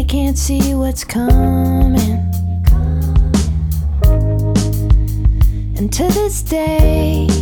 can't see what's coming. And to this day